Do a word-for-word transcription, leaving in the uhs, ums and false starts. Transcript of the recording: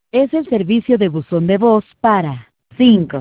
Es el servicio de buzón de voz para cinco